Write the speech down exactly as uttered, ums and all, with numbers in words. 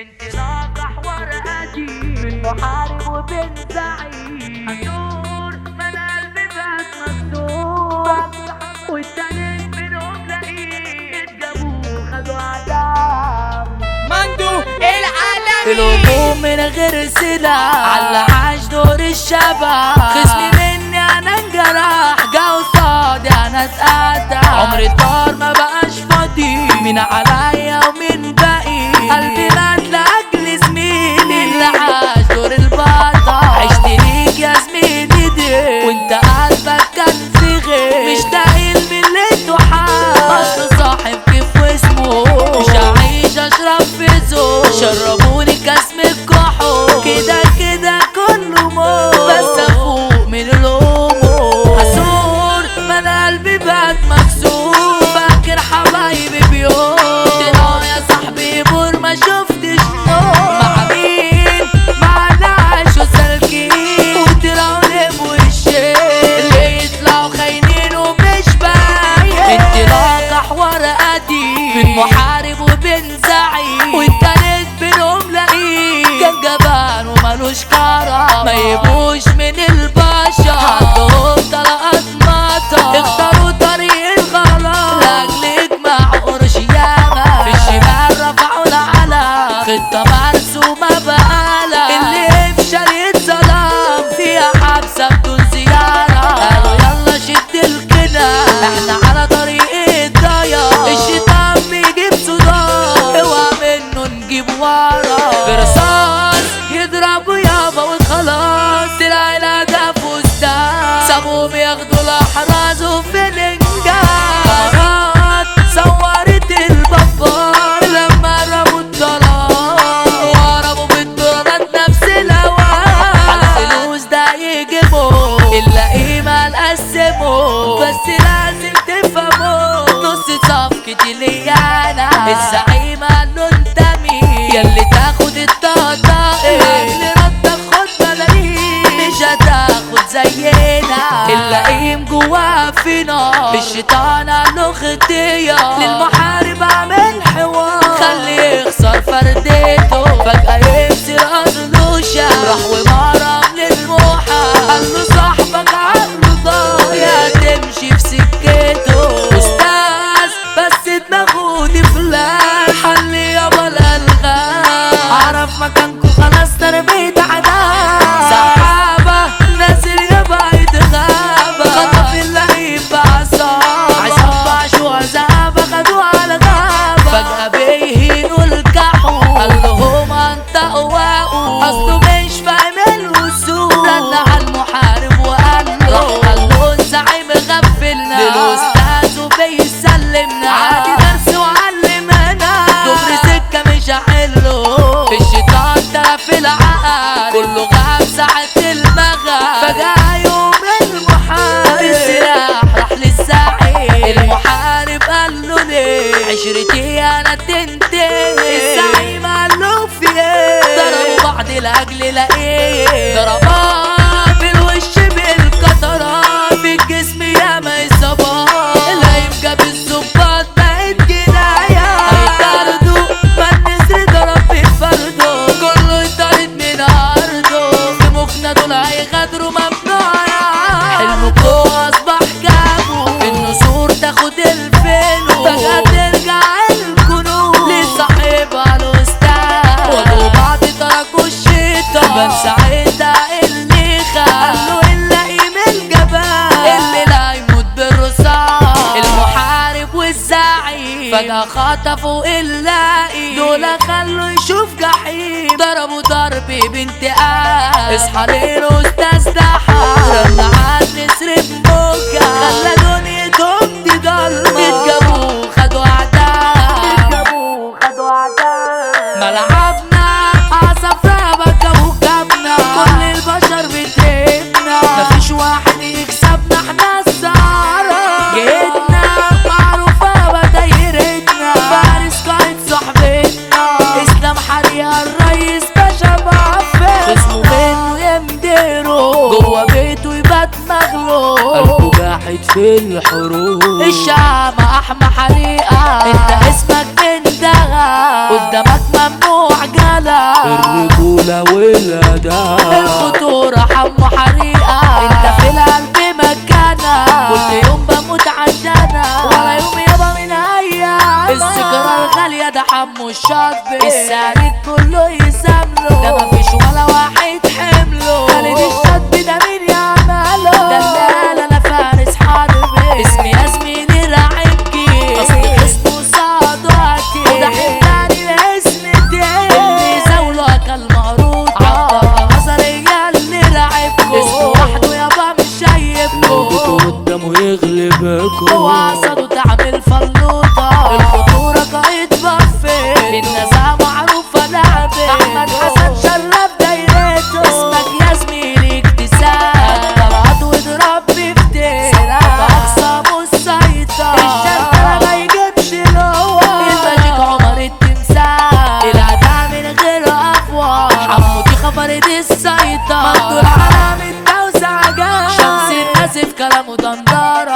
انطلاق ورقتي من محارب وبن زعيم هدور من قلبي بقت مفتوح والتالت منهم لقيت جابوه خدوا عدام مندو العالمي الهجوم من غير سلاح على عاش دور الشباب خصمي مني انا انجرح جا قصادي انا اتقطع عمري طار ما بقاش فاضي مين عليا ومين باقي قلبي مات لاجل زميلي اللي عاش دور البطل عشت ليك يا زميلي دي وانت قلبك كان في غير مش داقل من اللي انتو حال اصل صاحب كيف واسمه مش هعيش اشرب في ذوق شربوني كاس من الكحول كده كده كله موت بس افوق من الهموم حسور من قلبي بقت مكسور فاكر حبايبي بيوم طلعوا يا صاحبي بور ما شفتش نور مع مين مع العيش وسالكين وطلعوا لبوا الشيء اللي يطلعوا خاينين ومش باين انطلاق حوار قديم بين محارب وبين زعيم والتالت بينهم لقيت كان جبان ومالوش كرم ما يبوش من البشر عندهم طلقات مطر اختاروا طريق الغلط لاجل يجمعوا قرش ياما في الشمال رفعوا العلم خطة مرسومة بقلم اللي يفشل يتظلم فيها حبسة بدون زيارة قالوا يلا شد الكلام احنا على طريق الضياع الشيطان بيجيب صداع اوعى منه نجيب ورا برصاص يضربوا يابا وخلاص طلع الهدف وستان سابوهم ياخدوا الاحراز وفي الانجاز قرارات صورت البابار لما رموا الطلاق وهربوا بالدولارات نفس الاوقات على الفلوس ده يجيبوا الا قيمة نقسمه بس لازم تفهموا نص صفقتي ليا انا الزعيم قال له انت مين ياللي تاخد الطقطق اجل ردك خد ملايين مش هتاخد زينا اللئيم جواه فينا الشيطان قال له خطيه للمحارب اعمل حوار خلي يخسر فردته فجأة يكسر اصله راح ومرم للموحى قال له صاحبك عقله ضايع تمشي في سكته استاذ بس دماغه دي فلان حل يابا الالغام اعرف مكانكو خلاص تربيت عداء سحابة نازل يابا يتغابى خطف اللعيب بعصام عصام بعشو عذابة خدوه على غابة فجأة بيهينوا الكحو قال لهم انت قواقو اصله مش فاهم الوسوق رن على المحارب وقال له قال له الزعيم غفلنا للاستاذ وبيسلمنا عادي درس وعلمنا دبر سكة مش هحله الشيطان تلف العقل كله غاب ساعة المغرب فجأة يوم المحارب السلاح راح للزعيم المحارب قال له ليه عشرتي انا تنتهي الزعيم قال له في ايه ضربوا بعض لاجل لاقيه ضربات بالوش بالقطرات في الجسم ياما اصابات اللي جاب الظباط بقت جنايه هيطردوا ما النسر ضرب بفرده كله يطرد من ارضه في مخنا دول هيغادروا ممنوعه حلمكوا اصبح جابوا النسور تاخد الفيلو فجأة ترجع الكنوز لصاحبها الاستاذ ولو بعض تركوا الشيطان بان ساعتها اللي خان قالوا اللئيم الجبان اللي لا يموت بالرصاص المحارب والزعيم فجأة خطفوا اللئيم دول خلوا يشوف جحيم ضربوا ضرب بانتقام اصحى للاستاذ ده رن على النسر بموجة خلى دنيتهم دي ضلمة اتجابوه خدوا اعدام اتجابوه خدوا اعدام ملعبنا عصفرة بكبوا جبنا كل البشر بتهمنا مفيش واحد يكسبنا احنا السهرة جيتنا معروفة بدايرتنا فارس قائد صحبتنا اسلام حريقة الريس باشا بعفن اسمه منه يمديره جوه بيته يبات مغلوب قلبه جاحد في الحروب الشامة احمى حريقة انت اسمك انتهى قدامك ممنوع جال يا ده حمو الشاطبي السعيد كله يسامله ده مفيش ولا واحد حمله خالد الشاطبي ده مين يعمله ده اللي قال انا فارس حربي اسمي يا زميلي راعبكي اصل خصمه صادقتي وده حملاني الاسم التاني اللي زاوله اكل مقروطه عبد نظرية اللي راعبكو اسمه وحده يابا مش شايفكو قدامه يغلبكوا هو عصده تعمل فلوطة الخطورة قايد بفيت النزاهة معروفة لعبة أحمد حسن شرف دايرته اسمك يا زميلي اكتساب طلعت واضرب بفتيرة أقصى مسيطر الشرطة ما يجيبش الهوا الماجيك عمر التمثال الأداء من غير أفوار حمودي خبرت السيطرة مقدور على من توسع جار شمس الناس في كلامه دندرة